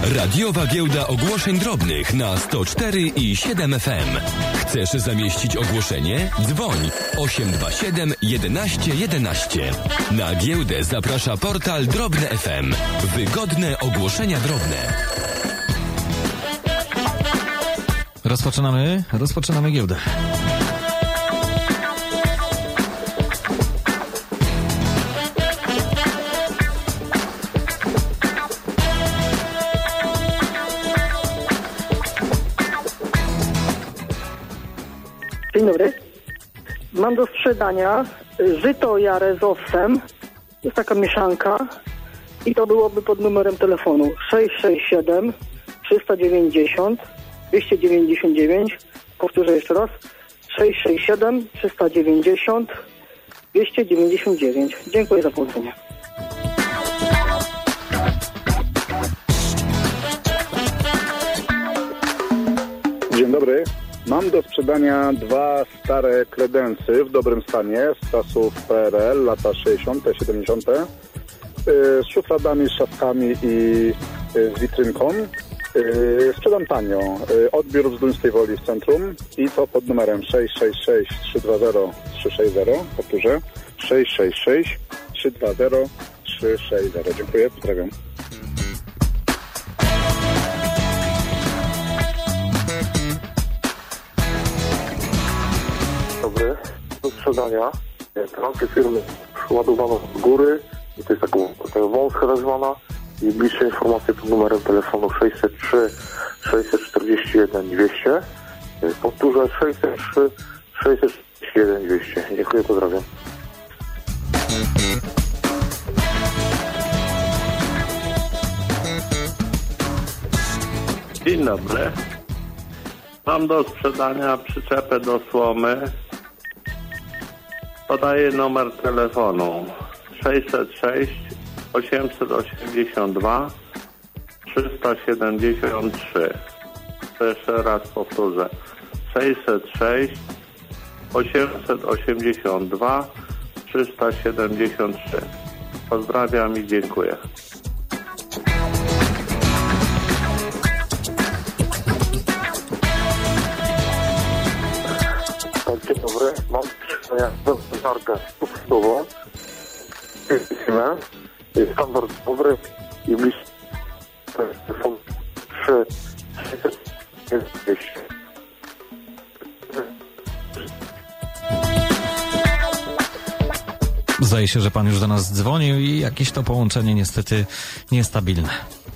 Radiowa giełda ogłoszeń drobnych na 104 i 7 FM. Chcesz zamieścić ogłoszenie? Dzwoń 827 11 11. Na giełdę zaprasza portal Drobne FM. Wygodne ogłoszenia drobne. Rozpoczynamy giełdę. Dzień dobry. Mam do sprzedania żyto jarę z owsem. To jest taka mieszanka i to byłoby pod numerem telefonu 667 390 299. Powtórzę jeszcze raz. 667 390 299. Dziękuję za połączenie. Dzień dobry. Mam do sprzedania 2 stare kredensy w dobrym stanie z czasów PRL, lata 60., 70. Z szufladami, z szafkami i z witrynką. Sprzedam tanio. Odbiór w Zduńskiej Woli w centrum i to pod numerem 666 320 360. Powtórzę. 666 320 360. Dziękuję, pozdrawiam. Dobry, do sprzedania pralkę firmy ładowaną z góry i to jest taka wąska nazwana i bliższe informacje pod numerem telefonu 603 641 200. Powtórzę 603 641 200. Dziękuję, pozdrawiam. Dzień dobry. Mam do sprzedania przyczepę do słomy. Podaję numer telefonu 606 882 373. Jeszcze raz powtórzę. 606 882 373. Pozdrawiam i dziękuję. Dzień dobry, mam markę kupstową. Jest standard dobry i bliższy telefon 3 600. Zdaje się, że pan już do nas dzwonił i jakieś to połączenie niestety niestabilne.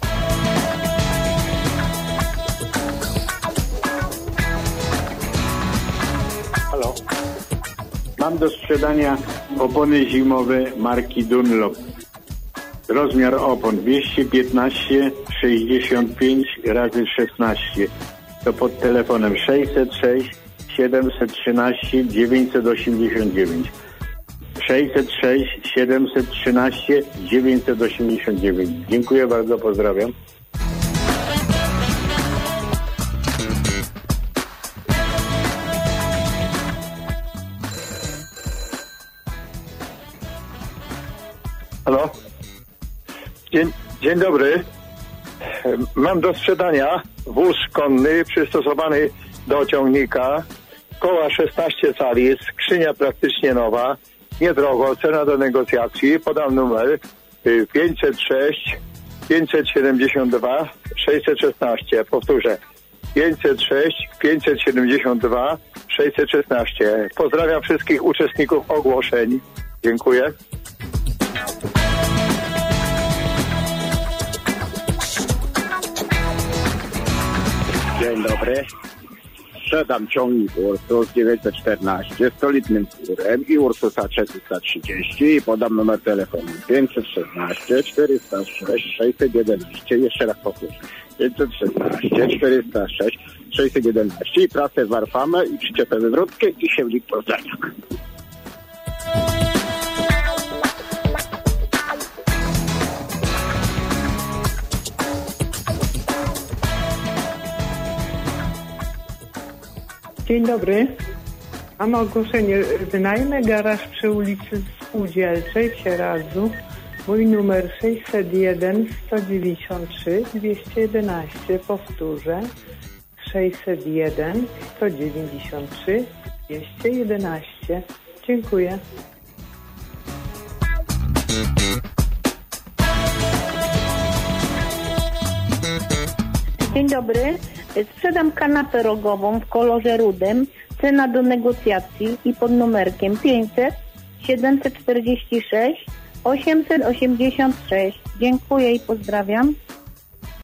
Halo. Mam do sprzedania opony zimowe marki Dunlop. Rozmiar opon 215 65 razy 16. To pod telefonem 606 713 989. 606 713 989. Dziękuję bardzo, pozdrawiam. Halo? Dzień dobry. Mam do sprzedania wóz konny przystosowany do ciągnika, koła 16 cali, skrzynia praktycznie nowa, niedrogo, cena do negocjacji. Podam numer 506 572 616. Powtórzę. 506 572 616. Pozdrawiam wszystkich uczestników ogłoszeń. Dziękuję. Dzień dobry. Sprzedam ciągnik Ursus 914 z solidnym kurem i Ursusa 430 i podam numer telefonu 516 406 611. Jeszcze raz powtórzę. 516 406 611 i pracę Warfamę i przyczepę wywrotkę i siewnik Poznaniak. Dzień dobry. Mam ogłoszenie. Wynajmę garaż przy ulicy Spółdzielczej w Sieradzu Mój numer 601 193 211. Powtórzę. 601 193 211. Dziękuję. Dzień dobry. Sprzedam kanapę rogową w kolorze rudym. Cena do negocjacji i pod numerkiem 500 746 886. Dziękuję i pozdrawiam.